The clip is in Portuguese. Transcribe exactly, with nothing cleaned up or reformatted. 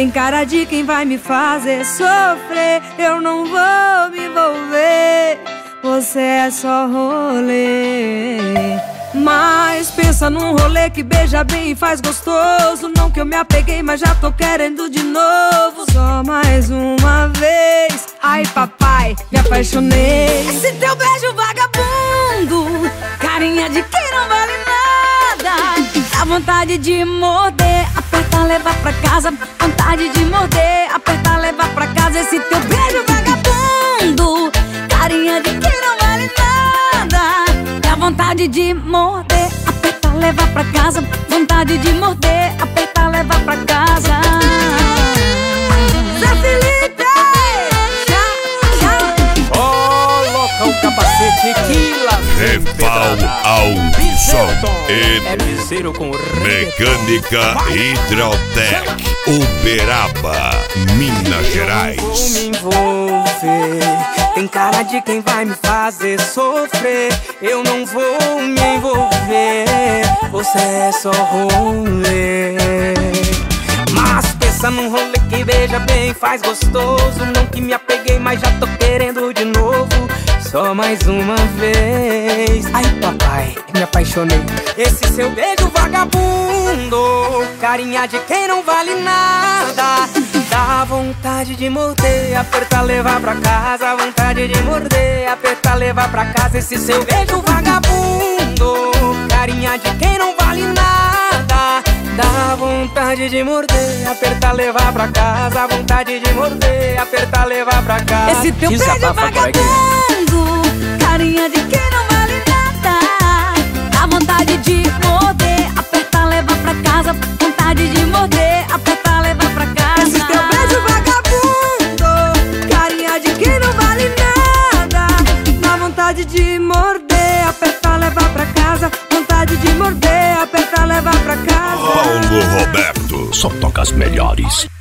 tem cara de quem vai me fazer sofrer. Eu não vou me envolver, você é só rolê. Mas pensa num rolê que beija bem e faz gostoso. Não que eu me apeguei, mas já tô querendo de novo. Só mais uma vez. Ai papai, me apaixonei. Esse teu beijo vagabundo, carinha de quem não vale nada. Dá vontade de morder, apertar, levar pra casa. Vontade de morder, apertar, levar pra casa. Esse teu beijo vagabundo, carinha de quem não vale nada. Dá vontade de morder, apertar, levar pra casa. Vontade de morder, apertar, levar pra casa. Zé Felipe, tchau, tchau. Coloca o capacete que lá vem Repal Audição é e piseiro com Mecânica Hidrotec, Uberaba, Minas Gerais. Eu não vou me envolver, tem cara de quem vai me fazer sofrer. Eu não vou me envolver, você é só rolê. Mas pensa num rolê que beija bem, faz gostoso. Não que me apeguei, mas já tô querendo de novo. Só mais uma vez. Ai papai, me apaixonei. Esse seu beijo vagabundo, carinha de quem não vale nada. Dá vontade de morder, apertar, levar pra casa. Vontade de morder, apertar, levar pra casa. Esse seu beijo vagabundo, carinha de quem não vale nada. Dá vontade de morder, apertar, levar pra casa. Vontade de morder, apertar, levar pra casa. Esse teu beijo vagabundo, carinha de quem não vale nada. Dá vontade de morder, apertar, levar pra casa. Vontade de morder, apertar, levar pra casa. Esse teu beijo vagabundo, carinha de quem não vale nada. Dá vontade de morder, apertar, levar pra casa. Vontade de morder, apertar, levar pra casa. Paulo Roberto, Só toca as melhores.